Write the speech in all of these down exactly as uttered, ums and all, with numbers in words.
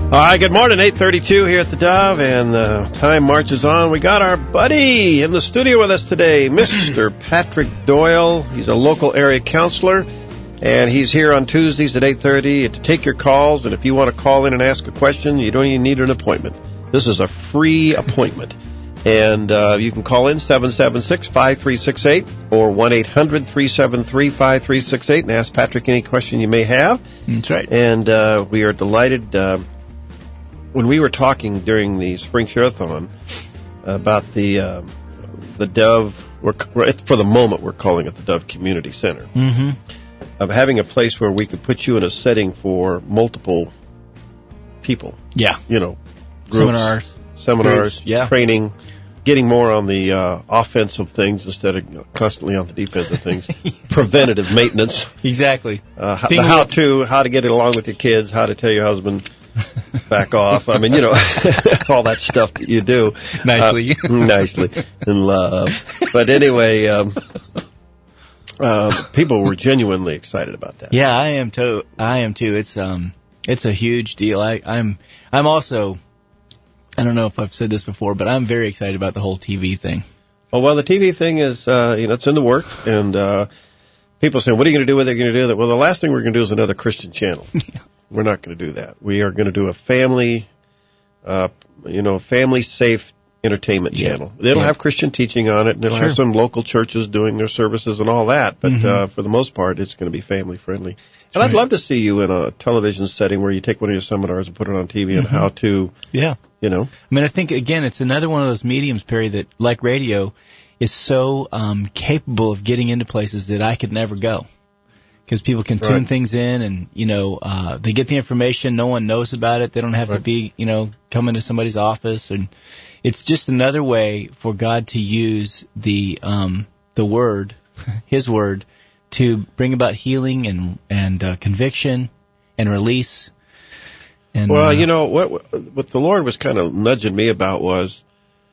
All right, good morning, eight thirty-two here at the Dove, and uh, time marches on. We got our buddy in the studio with us today, Mister Patrick Doyle. He's a local area counselor, and he's here on Tuesdays at eight thirty to take your calls, and if you want to call in and ask a question, you don't even need an appointment. This is a free appointment, and uh, you can call in seven seven six, five three six eight or one eight hundred, three seven three, five three six eight and ask Patrick any question you may have. That's right. And uh, we are delighted... Uh, When we were talking during the Spring Share-a-thon about the uh, the Dove, we're, for the moment we're calling it the Dove Community Center, mm-hmm. of having a place where we could put you in a setting for multiple people. Yeah. You know, groups, seminars, seminars, groups, yeah. training, getting more on the uh, offensive things instead of constantly on the defensive things. yeah. Preventative maintenance. Exactly. Uh, how, the how-to, how to get it along with your kids, how to tell your husband... back off. I mean, you know, all that stuff that you do. Nicely. Uh, nicely. In love. But anyway, um, uh, people were genuinely excited about that. Yeah, I am too. I am too. It's um, it's a huge deal. I, I'm, I'm also, I don't know if I've said this before, but I'm very excited about the whole T V thing. Oh, well, the T V thing is, uh, you know, it's in the works, and uh, people saying, what are you going to do with it? You're going to do that? Well, the last thing we're going to do is another Christian channel. Yeah. We're not going to do that. We are going to do a family, uh, you know, family-safe entertainment yeah. channel. It'll yeah. have Christian teaching on it, and it'll sure. have some local churches doing their services and all that. But mm-hmm. uh, for the most part, it's going to be family-friendly. And right. I'd love to see you in a television setting where you take one of your seminars and put it on T V mm-hmm. and how to, yeah. you know. I mean, I think, again, it's another one of those mediums, Perry, that, like radio, is so um, capable of getting into places that I could never go. Because people can tune right. things in, and you know uh, they get the information. No one knows about it. They don't have right. to be, you know, come into somebody's office, and it's just another way for God to use the um, the Word, His Word, to bring about healing and and uh, conviction and release. And, well, uh, you know what what the Lord was kind of nudging me about was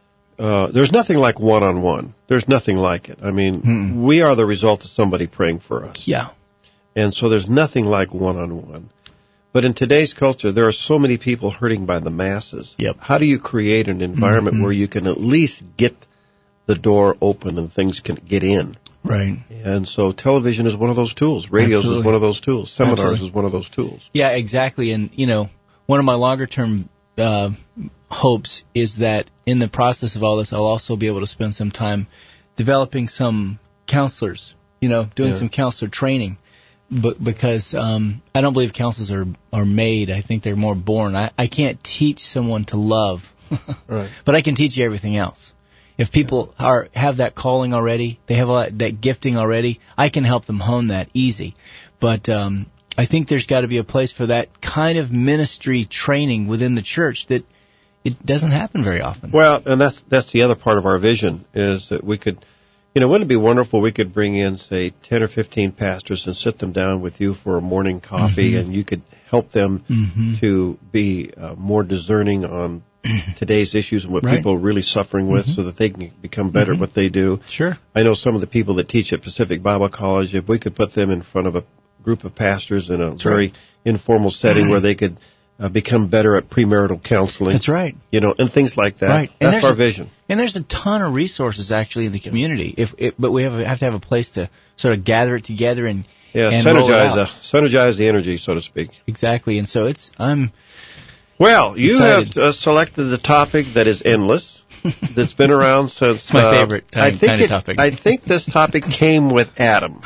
uh, there's nothing like one-on-one. There's nothing like it. I mean, mm-mm. we are the result of somebody praying for us. Yeah. And so there's nothing like one-on-one. But in today's culture, there are so many people hurting by the masses. Yep. How do you create an environment mm-hmm. where you can at least get the door open and things can get in? Right. And so television is one of those tools. Radio is one of those tools. Seminars Absolutely. Is one of those tools. Yeah, exactly. And, you know, one of my longer-term uh, hopes is that in the process of all this, I'll also be able to spend some time developing some counselors, you know, doing yeah. some counselor training. But because um, I don't believe counselors are are made. I think they're more born. I, I can't teach someone to love, right. but I can teach you everything else. If people yeah. are have that calling already, they have a, that gifting already, I can help them hone that easy. But um, I think there's got to be a place for that kind of ministry training within the church that it doesn't happen very often. Well, and that's that's the other part of our vision is that we could... You know, wouldn't it be wonderful we could bring in, say, ten or fifteen pastors and sit them down with you for a morning coffee, mm-hmm. and you could help them mm-hmm. to be uh, more discerning on today's issues and what right. people are really suffering with mm-hmm. so that they can become better mm-hmm. at what they do. Sure. I know some of the people that teach at Pacific Bible College, if we could put them in front of a group of pastors in a That's very right. informal setting mm-hmm. where they could uh, become better at premarital counseling. That's right. You know, and things like that. Right. That's our a, vision. And there's a ton of resources actually in the community. If it, but we have, have to have a place to sort of gather it together and yeah, and synergize the synergize the energy, so to speak. Exactly. And so it's I'm. Well, you excited. have uh, selected the topic that is endless. That's been around since it's my uh, favorite time, I think kind it, of topic. I think this topic came with Adam.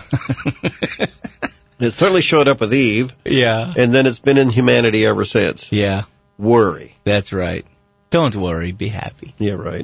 It certainly showed up with Eve. Yeah. And then it's been in humanity ever since. Yeah. Worry. That's right. Don't worry. Be happy. Yeah, right.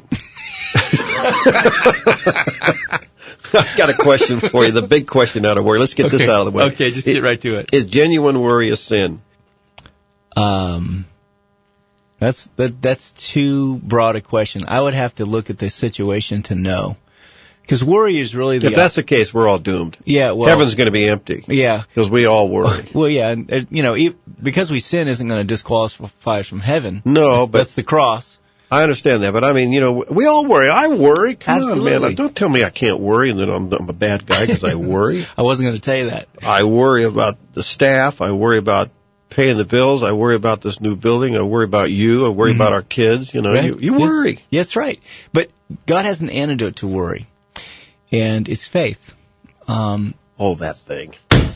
I've got a question for you. The big question out of worry. Let's get okay. this out of the way. Okay, just it, get right to it. Is genuine worry a sin? Um, that's that. That's too broad a question. I would have to look at the situation to know. Because worry is really the... If that's the case, we're all doomed. Yeah, well... Heaven's going to be empty. Yeah. Because we all worry. Well, yeah, and, you know, because we sin isn't going to disqualify us from heaven. No, that's, but... That's the cross. I understand that, but I mean, you know, we all worry. I worry. Come Absolutely. on, man. Don't tell me I can't worry and then I'm, I'm a bad guy because I worry. I wasn't going to tell you that. I worry about the staff. I worry about paying the bills. I worry about this new building. I worry about you. I worry mm-hmm. about our kids. You know, right. you, you worry. Yeah, that's right. But God has an antidote to worry, and it's faith. Um, oh, that thing.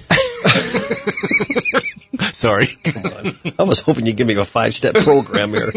Sorry. Come on. I was hoping you'd give me a five-step program here.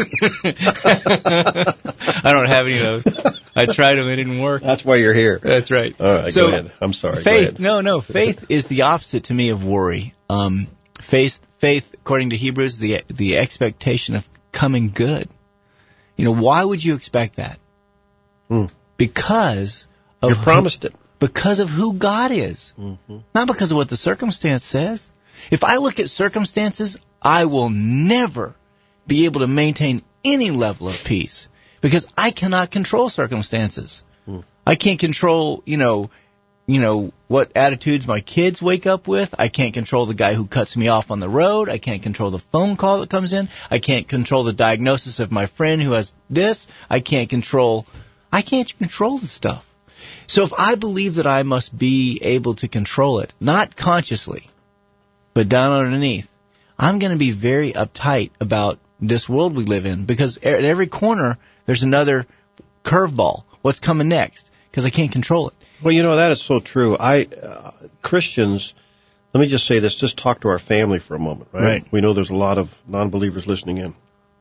I don't have any of those. I tried them. It didn't work. That's why you're here. That's right. All right, so, go ahead. I'm sorry. Faith, no, no. Faith is the opposite to me of worry. Um, faith, faith, according to Hebrews, the the expectation of coming good. You know, why would you expect that? Hmm. Because of you promised who, it. Because of who God is, mm-hmm. not because of what the circumstance says. If I look at circumstances, I will never be able to maintain any level of peace because I cannot control circumstances. Hmm. I can't control, you know, you know, what attitudes my kids wake up with. I can't control the guy who cuts me off on the road. I can't control the phone call that comes in. I can't control the diagnosis of my friend who has this. I can't control, I can't control the stuff. So if I believe that I must be able to control it, not consciously, but down underneath, I'm going to be very uptight about this world we live in because at every corner there's another curveball. What's coming next? Because I can't control it. Well, you know, that is so true. I uh, Christians, let me just say this, just talk to our family for a moment, right? Right. We know there's a lot of non-believers listening in.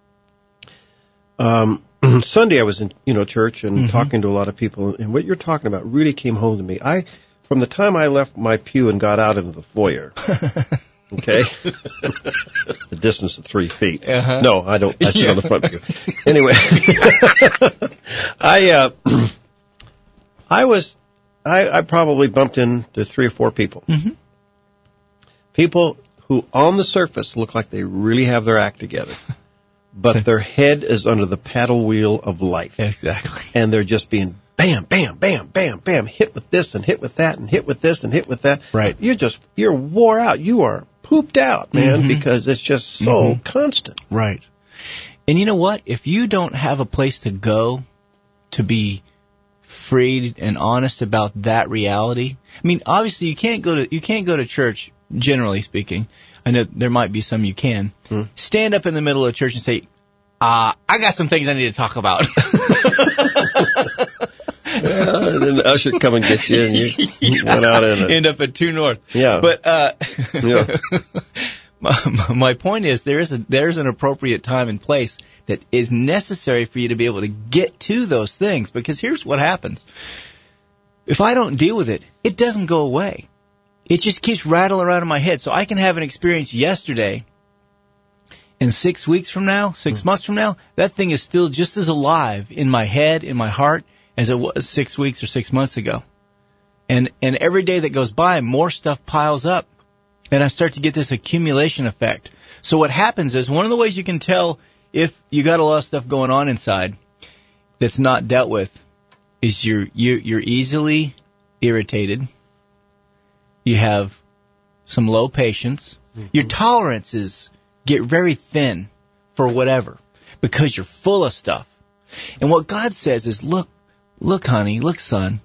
Um, Sunday I was in, you know, church and mm-hmm. talking to a lot of people, and what you're talking about really came home to me. I, from the time I left my pew and got out into the foyer, okay, the distance of three feet. Uh-huh. No, I don't. I sit yeah. on the front pew. Anyway, I, uh, I was, I, I probably bumped into three or four people. Mm-hmm. People who, on the surface, look like they really have their act together. But their head is under the paddle wheel of life. Exactly. And they're just being bam, bam, bam, bam, bam, hit with this and hit with that and hit with this and hit with that. Right. You're just, you're wore out. You are pooped out, man, mm-hmm. because it's just so mm-hmm. constant. Right. And you know what? If you don't have a place to go to be freed and honest about that reality, I mean, obviously you can't go to, you can't go to church, generally speaking. I know there might be some you can. Hmm. Stand up in the middle of church and say, uh, I got some things I need to talk about. Yeah, and then the usher come and get you, and you yeah. went out in End up at two North. Yeah. But uh, yeah. my, my point is there is a, there's an appropriate time and place that is necessary for you to be able to get to those things. Because here's what happens. If I don't deal with it, it doesn't go away. It just keeps rattling around in my head. So I can have an experience yesterday, and six weeks from now, six mm. months from now, that thing is still just as alive in my head, in my heart, as it was six weeks or six months ago. And and every day that goes by, more stuff piles up, and I start to get this accumulation effect. So what happens is, one of the ways you can tell if you got a lot of stuff going on inside that's not dealt with is you're you're, you're easily irritated. You have some low patience. Mm-hmm. Your tolerances get very thin for whatever because you're full of stuff. And what God says is, look, look, honey, look, son,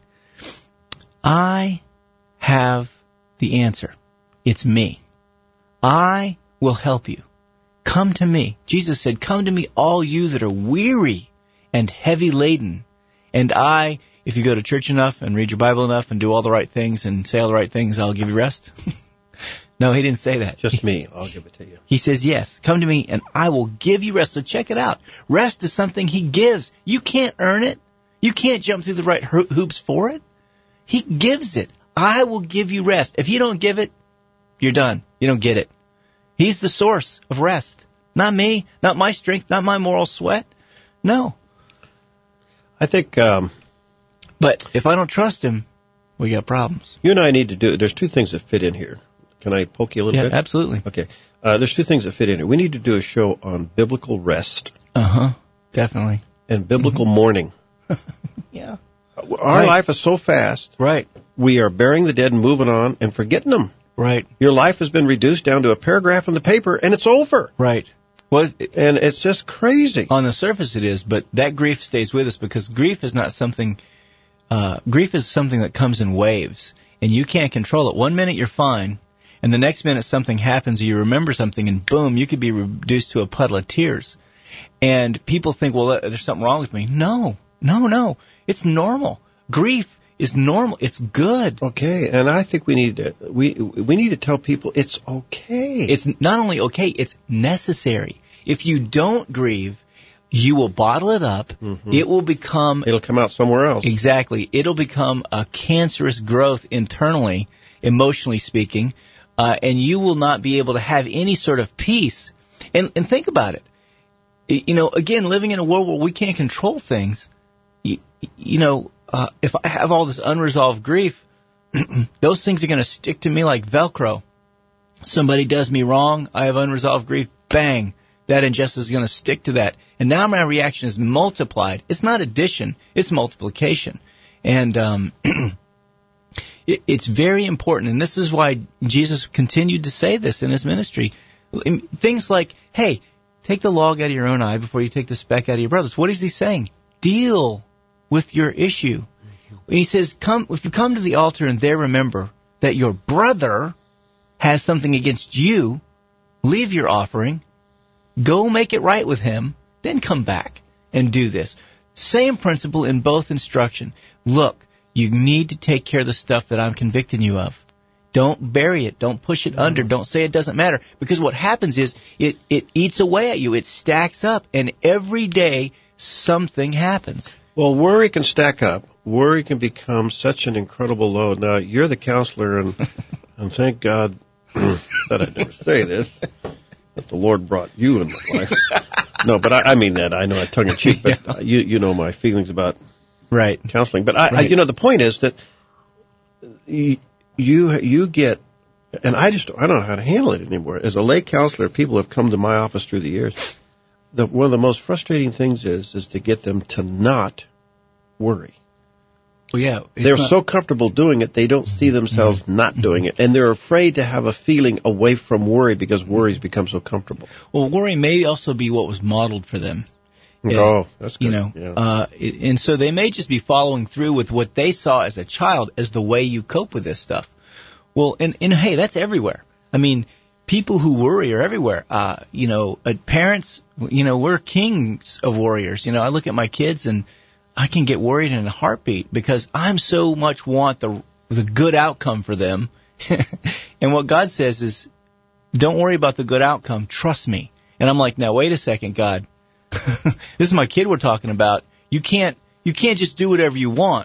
I have the answer. It's me. I will help you. Come to me. Jesus said, come to me, all you that are weary and heavy laden, and I... If you go to church enough and read your Bible enough and do all the right things and say all the right things, I'll give you rest. No, he didn't say that. Just me. I'll give it to you. He says, yes, come to me and I will give you rest. So check it out. Rest is something he gives. You can't earn it. You can't jump through the right hoops for it. He gives it. I will give you rest. If you don't give it, you're done. You don't get it. He's the source of rest. Not me, not my strength, not my moral sweat. No. I think... Um But if I don't trust him, we got problems. You and I need to do, there's two things that fit in here. Can I poke you a little yeah, bit? Yeah, absolutely. Okay. Uh, there's two things that fit in here. We need to do a show on biblical rest. Uh-huh. Definitely. And biblical mm-hmm. mourning. Yeah. Our right. life is so fast. Right. We are burying the dead and moving on and forgetting them. Right. Your life has been reduced down to a paragraph in the paper, and it's over. Right. Well, it, and it's just crazy. On the surface it is, but that grief stays with us because grief is not something... Uh, grief is something that comes in waves, and you can't control it. One minute you're fine, and the next minute something happens or you remember something, and boom, you could be reduced to a puddle of tears. And people think, well, there's something wrong with me. No, no, no. It's normal. Grief is normal. It's good. Okay, and I think we need to we we need to tell people it's okay. It's not only okay, it's necessary. If you don't grieve, you will bottle it up. Mm-hmm. It will become... It'll come out somewhere else. Exactly. It'll become a cancerous growth internally, emotionally speaking, uh, and you will not be able to have any sort of peace. And, and think about it. You know, again, living in a world where we can't control things, you, you know, uh, if I have all this unresolved grief, those things are going to stick to me like Velcro. Somebody does me wrong, I have unresolved grief, bang. That injustice is going to stick to that. And now my reaction is multiplied. It's not addition, it's multiplication. And um, it, it's very important. And this is why Jesus continued to say this in his ministry. Things like, hey, take the log out of your own eye before you take the speck out of your brother's. What is he saying? Deal with your issue. He says, come if you come to the altar and there remember that your brother has something against you, leave your offering, go make it right with him, then come back and do this. Same principle in both instruction. Look, you need to take care of the stuff that I'm convicting you of. Don't bury it. Don't push it under. Don't say it doesn't matter. Because what happens is it, it eats away at you. It stacks up. And every day something happens. Well, worry can stack up. Worry can become such an incredible load. Now, you're the counselor, and, and thank God that I never say this. That the Lord brought you in my life. No, but I, I mean that. I know I tongue in cheek, but yeah. uh, you you know my feelings about right counseling. But I, right. I, you know, the point is that you you, you get, and I just I don't know how to handle it anymore. As a lay counselor, people have come to my office through the years. The, one of the most frustrating things is is to get them to not worry. Well, yeah, they're not, so comfortable doing it, they don't see themselves mm-hmm. not doing it. And they're afraid to have a feeling away from worry because worry's become so comfortable. Well, worry may also be what was modeled for them. Oh, that's good. You know, yeah. uh, and so they may just be following through with what they saw as a child as the way you cope with this stuff. Well, and, and hey, that's everywhere. I mean, people who worry are everywhere. Uh, you know, uh, parents, you know, we're kings of warriors. You know, I look at my kids and I can get worried in a heartbeat because I'm so much want the the good outcome for them. And what God says is, don't worry about the good outcome. Trust me. And I'm like, now, wait a second, God. This is my kid we're talking about. You can't you can't just do whatever you want.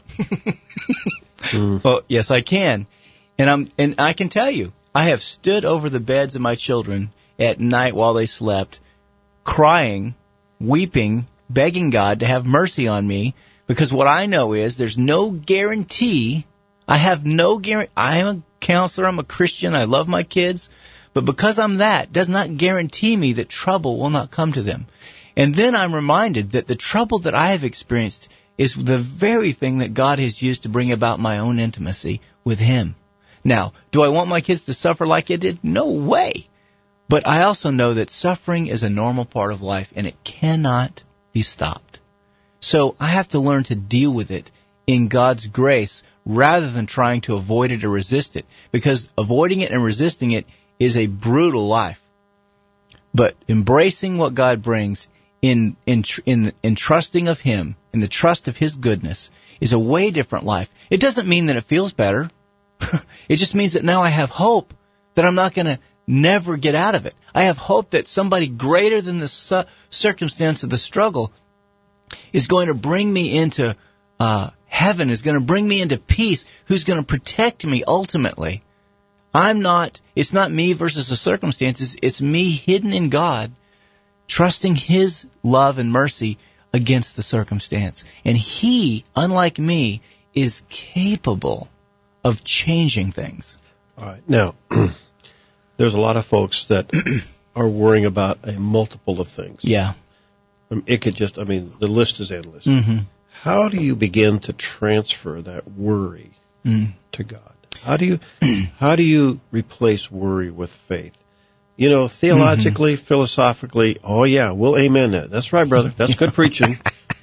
mm. Well, yes, I can. And I'm and I can tell you, I have stood over the beds of my children at night while they slept, crying, weeping, begging God to have mercy on me, because what I know is there's no guarantee. I have no guarantee. I am a counselor. I'm a Christian. I love my kids. But because I'm that, does not guarantee me that trouble will not come to them. And then I'm reminded that the trouble that I have experienced is the very thing that God has used to bring about my own intimacy with Him. Now, do I want my kids to suffer like I did? No way. But I also know that suffering is a normal part of life, and it cannot be stopped. So I have to learn to deal with it in God's grace rather than trying to avoid it or resist it, because avoiding it and resisting it is a brutal life. But embracing what God brings in in in in trusting of Him, in the trust of His goodness, is a way different life. It doesn't mean that it feels better. It just means that now I have hope that I'm not going to never get out of it. I have hope that somebody greater than the su- circumstance of the struggle is going to bring me into uh, heaven, is going to bring me into peace, who's going to protect me ultimately. I'm not, it's not me versus the circumstances, it's me hidden in God, trusting His love and mercy against the circumstance. And He, unlike me, is capable of changing things. All right. Now, there's a lot of folks that are worrying about a multiple of things. Yeah. Um, it could just, I mean, the list is endless. Mm-hmm. How do you begin to transfer that worry mm. to God? How do you how do you replace worry with faith? You know, theologically, mm-hmm. philosophically, oh yeah, we'll amen that. That's right, brother. That's good preaching.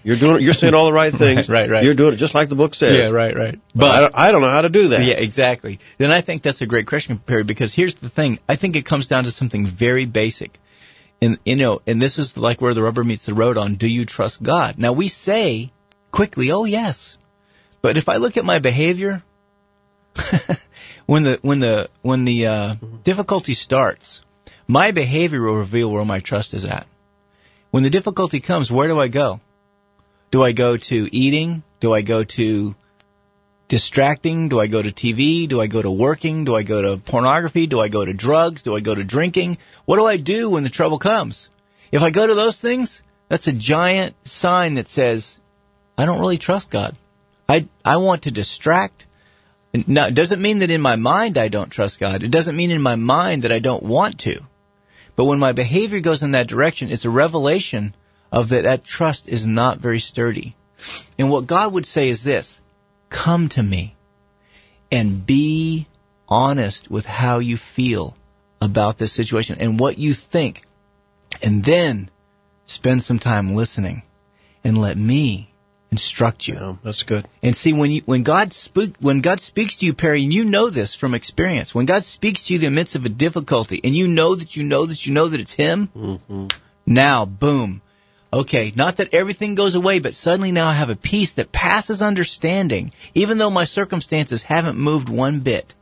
You're doing. You're saying all the right things. Right, right, right. You're doing it just like the book says. Yeah, right, right. But, but I, don't, I don't know how to do that. Yeah, exactly. Then I think that's a great question, Perry, because here's the thing. I think it comes down to something very basic. And, you know, and this is like where the rubber meets the road on, do you trust God? Now, we say quickly, oh, yes. But if I look at my behavior, when the when the, when the uh, difficulty starts, my behavior will reveal where my trust is at. When the difficulty comes, where do I go? Do I go to eating? Do I go to distracting? Do I go to T V? Do I go to working? Do I go to pornography? Do I go to drugs? Do I go to drinking? What do I do when the trouble comes? If I go to those things, that's a giant sign that says, I don't really trust God. I, I want to distract. Now, it doesn't mean that in my mind I don't trust God. It doesn't mean in my mind that I don't want to. But when my behavior goes in that direction, it's a revelation of that that trust is not very sturdy. And what God would say is this, come to me and be honest with how you feel about this situation and what you think. And then spend some time listening and let me instruct you. Yeah, that's good. And see, when you, when God spook, when God speaks to you, Perry, and you know this from experience, when God speaks to you in the midst of a difficulty, and you know that you know that you know that it's Him, mm-hmm. now, boom. Okay, not that everything goes away, but suddenly now I have a peace that passes understanding. Even though my circumstances haven't moved one bit,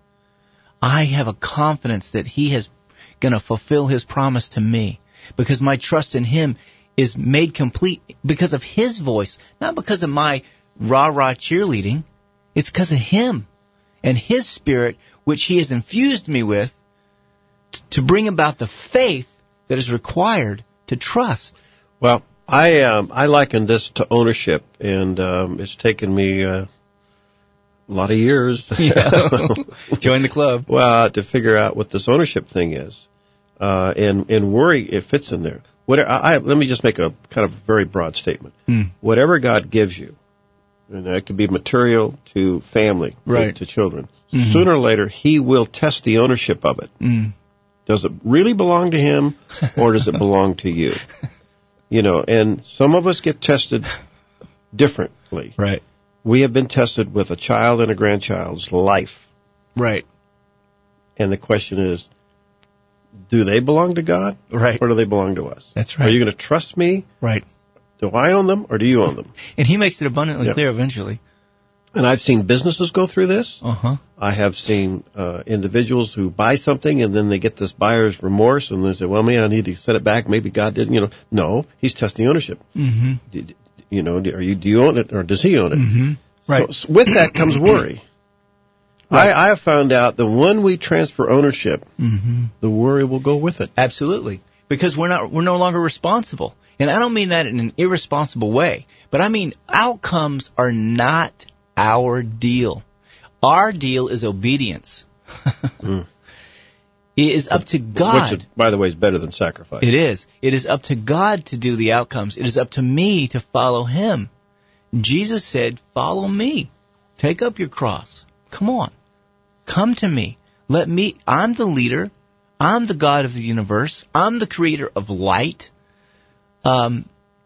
I have a confidence that He is going to fulfill His promise to me, because my trust in Him is made complete because of His voice, not because of my rah-rah cheerleading. It's because of Him and His Spirit, which He has infused me with t- to bring about the faith that is required to trust. Well, I um, I liken this to ownership, and um, it's taken me uh, a lot of years. Yeah. Join the club. Well, to figure out what this ownership thing is, uh, and and worry, it fits in there. Whatever, I, let me just make a kind of very broad statement. Mm. Whatever God gives you, and that could be material to family, right. to, to children, mm-hmm. sooner or later He will test the ownership of it. Mm. Does it really belong to Him, or does it belong to you? You know, and some of us get tested differently. Right. We have been tested with a child and a grandchild's life. Right. And the question is, do they belong to God? Right. Or do they belong to us? That's right. Are you going to trust me? Right. Do I own them, or do you own them? And He makes it abundantly yeah. clear eventually. And I've seen businesses go through this. Uh-huh. I have seen uh, individuals who buy something and then they get this buyer's remorse and they say, well, man, I need to set it back. Maybe God didn't. You know, no, He's testing ownership. Mm-hmm. Do, you know, are you, do you own it, or does He own it? Mm-hmm. Right. So, with that comes worry. Right. I, I have found out that when we transfer ownership, mm-hmm. the worry will go with it. Absolutely. Because we're not, we're no longer responsible. And I don't mean that in an irresponsible way, but I mean outcomes are not our deal. Our deal is obedience. mm. It is up to God. Which, by the way, is better than sacrifice. It is. It is up to God to do the outcomes. It is up to me to follow Him. Jesus said, follow me. Take up your cross. Come on. Come to me. Let me. I'm the leader. I'm the God of the universe. I'm the creator of light. Um,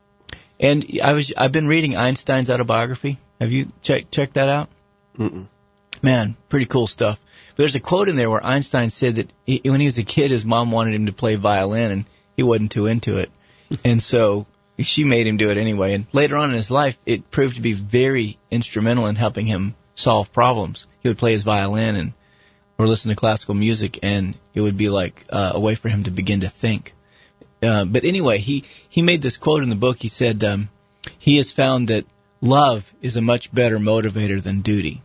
and I was. I've been reading Einstein's autobiography. Have you checked checked that out? Mm-mm. Man, pretty cool stuff. But there's a quote in there where Einstein said that he, when he was a kid, his mom wanted him to play violin, and he wasn't too into it. And so she made him do it anyway. And later on in his life, it proved to be very instrumental in helping him solve problems. He would play his violin and or listen to classical music, and it would be like uh, a way for him to begin to think. Uh, but anyway, he, he made this quote in the book. He said, um, he has found that love is a much better motivator than duty.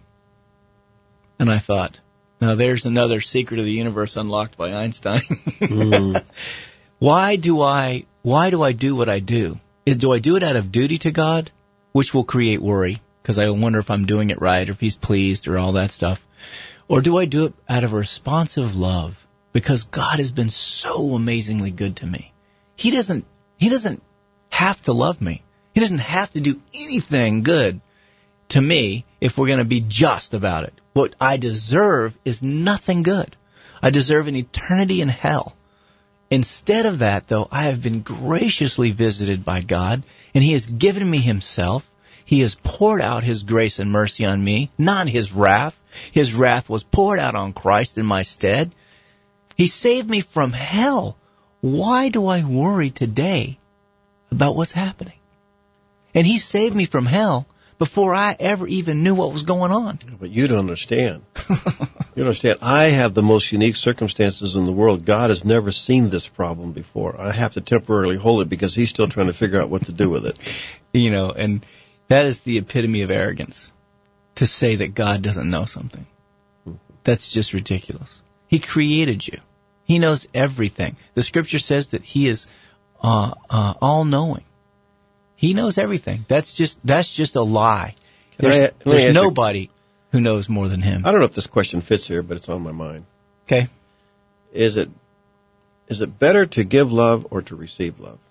And I thought, now there's another secret of the universe unlocked by Einstein. mm. Why do I why do I do what I do? Is do I do it out of duty to God, which will create worry, because I wonder if I'm doing it right or if He's pleased or all that stuff. Or do I do it out of responsive love, because God has been so amazingly good to me? He doesn't He doesn't have to love me. He doesn't have to do anything good to me if we're going to be just about it. What I deserve is nothing good. I deserve an eternity in hell. Instead of that, though, I have been graciously visited by God, and He has given me Himself. He has poured out His grace and mercy on me, not His wrath. His wrath was poured out on Christ in my stead. He saved me from hell. Why do I worry today about what's happening? And He saved me from hell before I ever even knew what was going on. But you don't understand. You understand, I have the most unique circumstances in the world. God has never seen this problem before. I have to temporarily hold it because He's still trying to figure out what to do with it. You know, and that is the epitome of arrogance, to say that God doesn't know something. That's just ridiculous. He created you. He knows everything. The Scripture says that He is uh, uh, all-knowing. He knows everything. That's just that's just a lie. There's, I, there's nobody who knows more than Him. I don't know if this question fits here, but it's on my mind. Okay. Is it is it better to give love or to receive love?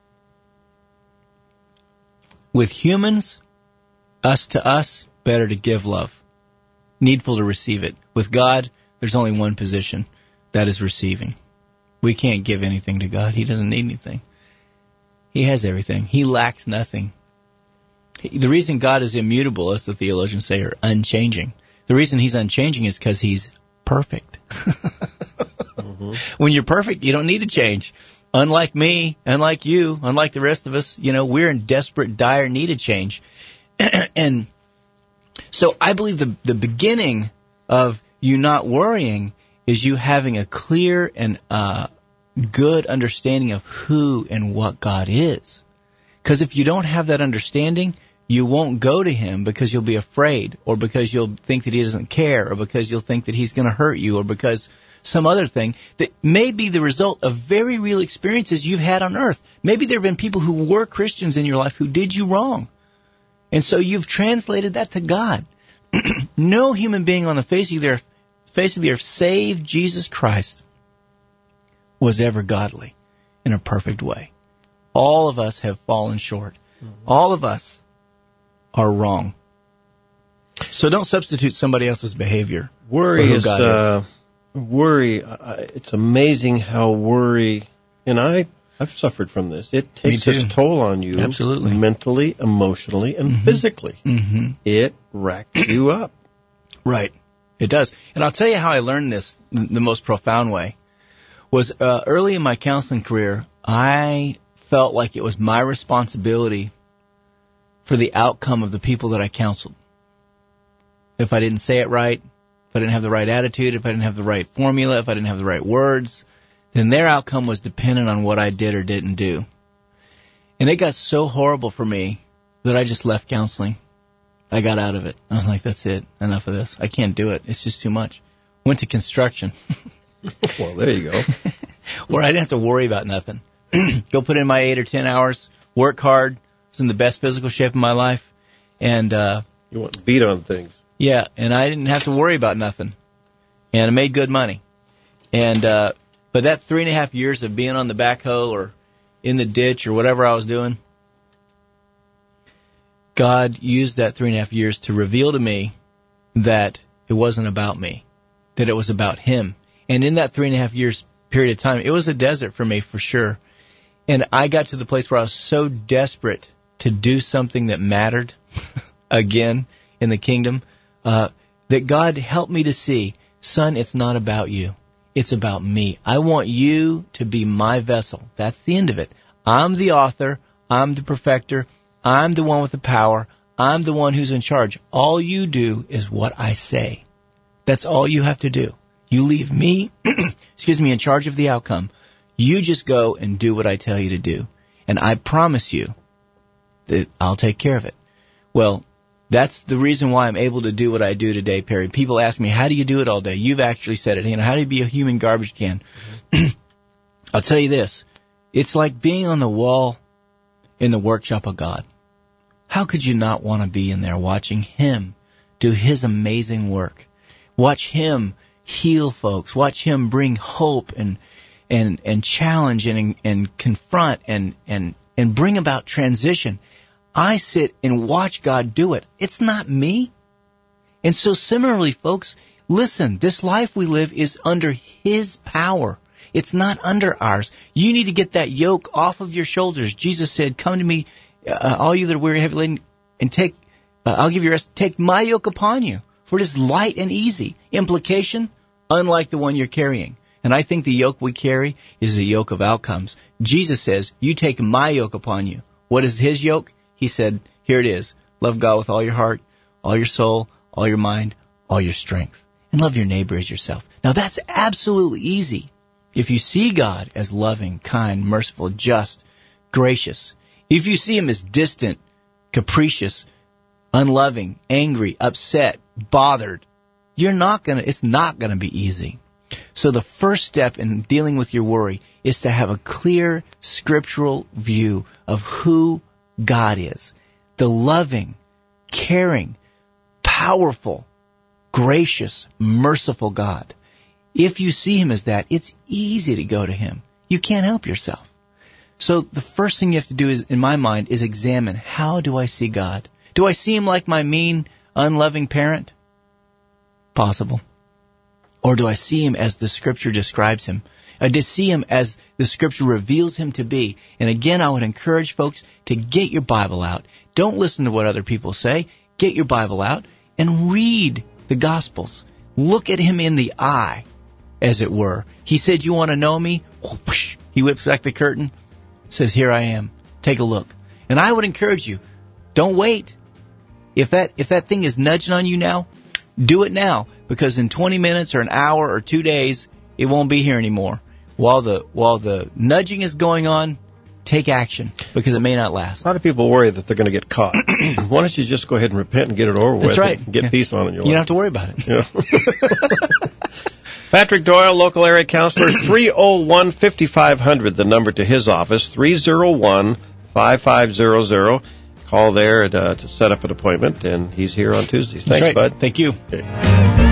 With humans, us to us, better to give love. Needful to receive it. With God, there's only one position. That is receiving. We can't give anything to God. He doesn't need anything. He has everything. He lacks nothing. The reason God is immutable, as the theologians say, or unchanging, the reason He's unchanging is because He's perfect. Mm-hmm. When you're perfect, you don't need to change. Unlike me, unlike you, unlike the rest of us, you know, we're in desperate, dire need of change. And so I believe the the beginning of you not worrying is you having a clear and uh, good understanding of who and what God is. Because if you don't have that understanding, you won't go to Him because you'll be afraid, or because you'll think that He doesn't care, or because you'll think that He's going to hurt you, or because some other thing that may be the result of very real experiences you've had on earth. Maybe there have been people who were Christians in your life who did you wrong. And so you've translated that to God. No human being on the face of the earth, face of the earth, save Jesus Christ, was ever godly in a perfect way. All of us have fallen short. Mm-hmm. All of us are wrong. So don't substitute somebody else's behavior. Worry for who is, God uh, is. Worry, uh, it's amazing how worry, and I, I've suffered from this. It takes its toll on you. Absolutely. Mentally, emotionally, and mm-hmm. physically. Mm-hmm. It racks you up. Right. It does. And I'll tell you how I learned this the most profound way. Was uh, early in my counseling career, I felt like it was my responsibility for the outcome of the people that I counseled. If I didn't say it right, if I didn't have the right attitude, if I didn't have the right formula, if I didn't have the right words, then their outcome was dependent on what I did or didn't do. And it got so horrible for me that I just left counseling. I got out of it. I was like, that's it. Enough of this. I can't do it. It's just too much. Went to construction. Well, there you go. Where I didn't have to worry about nothing. Go put in my eight or ten hours, work hard. Was in the best physical shape of my life. And uh, you want to beat on things. Yeah, and I didn't have to worry about nothing. And I made good money. And uh, but that three and a half years of being on the backhoe or in the ditch or whatever I was doing, God used that three and a half years to reveal to me that it wasn't about me, that it was about Him. And in that three and a half years period of time, it was a desert for me for sure. And I got to the place where I was so desperate to do something that mattered again in the kingdom, uh, that God helped me to see, son, it's not about you. It's about me. I want you to be my vessel. That's the end of it. I'm the author. I'm the perfecter. I'm the one with the power. I'm the one who's in charge. All you do is what I say. That's all you have to do. You leave me, excuse me, in charge of the outcome. You just go and do what I tell you to do. And I promise you that I'll take care of it. Well, that's the reason why I'm able to do what I do today, Perry. People ask me, how do you do it all day? You've actually said it. You know, how do you be a human garbage can? Mm-hmm. I'll tell you this. It's like being on the wall in the workshop of God. How could you not want to be in there watching Him do His amazing work? Watch Him heal folks. Watch Him bring hope and and and challenge and and confront and and and bring about transition. I sit and watch God do it. It's not me. And so similarly, folks, listen, this life we live is under His power. It's not under ours. You need to get that yoke off of your shoulders. Jesus said, come to me, uh, all you that are weary, heavy laden, and take, uh, I'll give you rest. Take my yoke upon you, for it is light and easy. Implication, unlike the one you're carrying. And I think the yoke we carry is the yoke of outcomes. Jesus says, you take my yoke upon you. What is his yoke? He said, here it is. Love God with all your heart, all your soul, all your mind, all your strength. And love your neighbor as yourself. Now that's absolutely easy. If you see God as loving, kind, merciful, just, gracious. If you see him as distant, capricious, unloving, angry, upset, bothered, you're not gonna, it's not gonna be easy. So the first step in dealing with your worry is to have a clear scriptural view of who God is. The loving, caring, powerful, gracious, merciful God. If you see him as that, it's easy to go to him. You can't help yourself. So the first thing you have to do is, in my mind, is examine, how do I see God? Do I see him like my mean, unloving parent? Possible. Or do I see him as the Scripture describes him? I do see him as the Scripture reveals him to be. And again, I would encourage folks to get your Bible out. Don't listen to what other people say. Get your Bible out and read the Gospels. Look at him in the eye, as it were. He said, you want to know me? He whips back the curtain, says, here I am. Take a look. And I would encourage you, don't wait. If that if that thing is nudging on you now, do it now. Because in twenty minutes or an hour or two days, it won't be here anymore. While the while the nudging is going on, take action, because it may not last. A lot of people worry that they're going to get caught. Why don't you just go ahead and repent and get it over with? That's right. And get yeah. peace on in your life. You don't have to worry about it. Yeah. Patrick Doyle, local area counselor, three oh one, fifty-five hundred, the number to his office, three oh one, five five zero zero. Call there to, uh, to set up an appointment, and he's here on Tuesdays. Thanks, right. bud. Thank you. Okay.